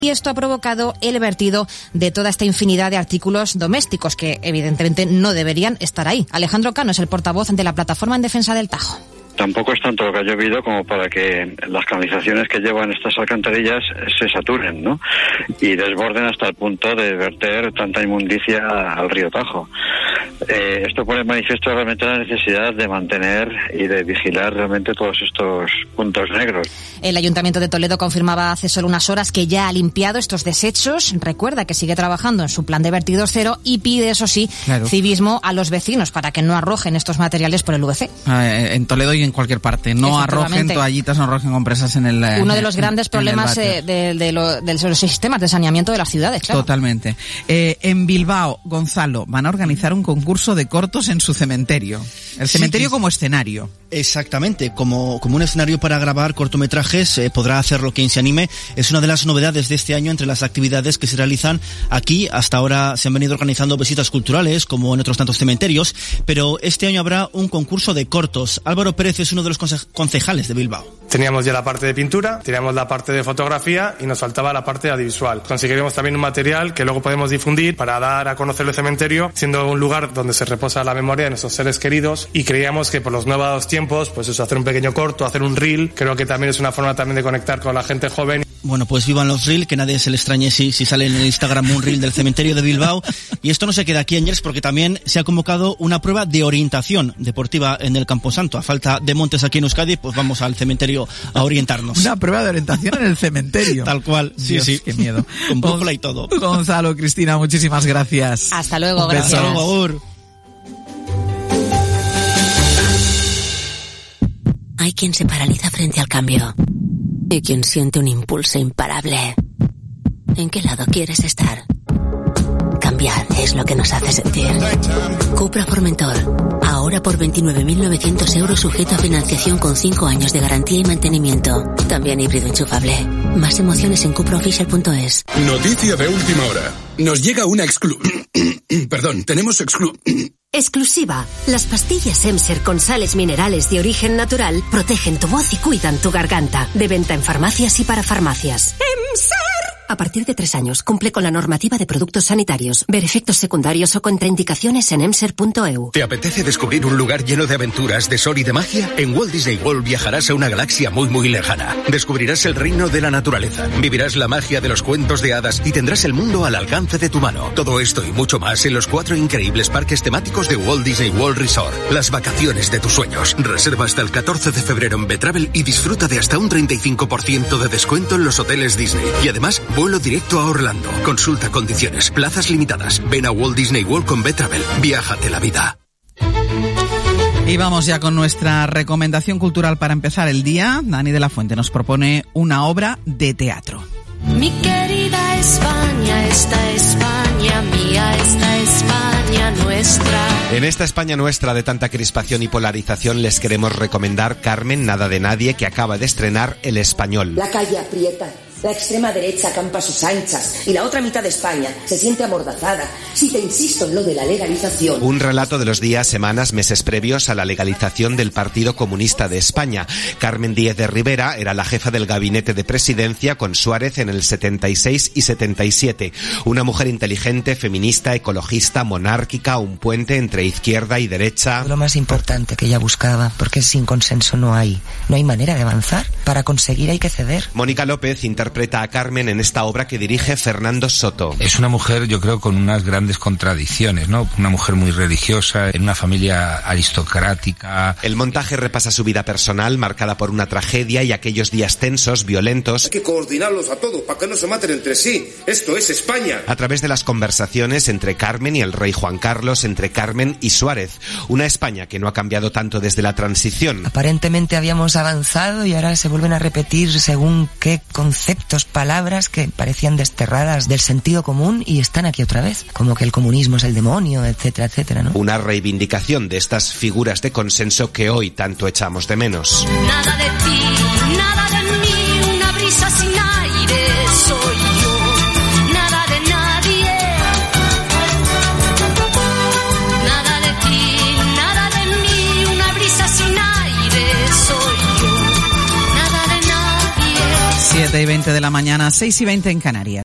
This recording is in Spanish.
Y esto ha provocado el vertido de toda esta infinidad de artículos domésticos que evidentemente no deberían estar ahí. Alejandro Cano es el portavoz de la Plataforma en Defensa del Tajo. Tampoco es tanto lo que ha llovido como para que las canalizaciones que llevan estas alcantarillas se saturen, ¿no? Y desborden hasta el punto de verter tanta inmundicia al río Tajo. Esto pone en manifiesto realmente la necesidad de mantener y de vigilar realmente todos estos puntos negros. El Ayuntamiento de Toledo confirmaba hace solo unas horas que ya ha limpiado estos desechos. Recuerda que sigue trabajando en su plan de vertidos cero y pide, eso sí, civismo a los vecinos para que no arrojen estos materiales por el VC. En Toledo y en cualquier parte. No arrojen toallitas, no arrojen compresas en el... Uno de los grandes problemas de los sistemas de saneamiento de las ciudades, claro. Totalmente. En Bilbao, Gonzalo, van a organizar un concurso de cortos en su cementerio. El cementerio como escenario. Exactamente, como un escenario para grabar cortometrajes, podrá hacerlo quien se anime. Es una de las novedades de este año entre las actividades que se realizan aquí. Hasta ahora se han venido organizando visitas culturales, como en otros tantos cementerios, pero este año habrá un concurso de cortos. Álvaro Pérez es uno de los concejales de Bilbao. Teníamos ya la parte de pintura, teníamos la parte de fotografía y nos faltaba la parte audiovisual. Conseguiremos también un material que luego podemos difundir para dar a conocer el cementerio, siendo un lugar donde se reposa la memoria de nuestros seres queridos, y creíamos que por los nuevos tiempos, pues eso, hacer un pequeño corto, hacer un reel, creo que también es una forma también de conectar con la gente joven. Bueno, pues vivan los reel, que nadie se le extrañe si sale en el Instagram un reel del cementerio de Bilbao. Y esto no se queda aquí, Ángels, porque también se ha convocado una prueba de orientación deportiva en el Camposanto. A falta de montes aquí en Euskadi, pues vamos al cementerio a orientarnos. Una prueba de orientación en el cementerio. Tal cual, Dios, sí. Qué miedo. Con brújula y todo. Gonzalo, Cristina, muchísimas gracias. Hasta luego, gracias. Hasta luego, Agur. Hay quien se paraliza frente al cambio y quien siente un impulso imparable. ¿En qué lado quieres estar? Cambiar es lo que nos hace sentir. Cupra Formentor. Ahora por 29.900 euros sujeto a financiación con 5 años de garantía y mantenimiento. También híbrido enchufable. Más emociones en cupraofficial.es. Noticia de última hora. Nos llega una tenemos exclusiva. Las pastillas Emser con sales minerales de origen natural protegen tu voz y cuidan tu garganta. De venta en farmacias y para farmacias. ¡Emser! A partir de 3 años, cumple con la normativa de productos sanitarios. Ver efectos secundarios o contraindicaciones en emser.eu. ¿Te apetece descubrir un lugar lleno de aventuras, de sol y de magia? En Walt Disney World viajarás a una galaxia muy muy lejana. Descubrirás el reino de la naturaleza, vivirás la magia de los cuentos de hadas y tendrás el mundo al alcance de tu mano. Todo esto y mucho más en los 4 increíbles parques temáticos de Walt Disney World Resort. Las vacaciones de tus sueños. Reserva hasta el 14 de febrero en Betravel y disfruta de hasta un 35% de descuento en los hoteles Disney. Y además, vuelo directo a Orlando. Consulta condiciones. Plazas limitadas. Ven a Walt Disney World con Betravel. Viájate la vida. Y vamos ya con nuestra recomendación cultural para empezar el día. Dani de la Fuente nos propone una obra de teatro. Mi querida España, esta España mía, esta España nuestra. En esta España nuestra de tanta crispación y polarización les queremos recomendar Carmen, nada de nadie, que acaba de estrenar El Español. La calle aprieta, la extrema derecha acampa a sus anchas y la otra mitad de España se siente amordazada si te insisto en lo de la legalización. Un relato de los días, semanas, meses previos a la legalización del Partido Comunista de España. Carmen Díez de Rivera era la jefa del gabinete de presidencia con Suárez en el 76 y 77. Una mujer inteligente, feminista, ecologista, monárquica, un puente entre izquierda y derecha. Lo más importante que ella buscaba, porque sin consenso no hay manera de avanzar. Para conseguir hay que ceder. Mónica López interpreta a Carmen en esta obra que dirige Fernando Soto. Es una mujer, yo creo, con unas grandes contradicciones, ¿no? Una mujer muy religiosa, en una familia aristocrática. El montaje repasa su vida personal, marcada por una tragedia y aquellos días tensos, violentos. Hay que coordinarlos a todos para que no se maten entre sí. Esto es España. A través de las conversaciones entre Carmen y el rey Juan Carlos, entre Carmen y Suárez. Una España que no ha cambiado tanto desde la transición. Aparentemente habíamos avanzado y ahora se vuelven a repetir según qué conceptos, palabras que parecían desterradas del sentido común y están aquí otra vez. Como que el comunismo es el demonio, etcétera, etcétera, ¿no? Una reivindicación de estas figuras de consenso que hoy tanto echamos de menos. Nada de ti, nada de mí, una brisa sin aire soy yo. Nada de nadie. Nada de ti, nada de mí, una brisa sin aire soy yo. Nada de nadie. 7:20 de la mañana, 6:20 en Canarias.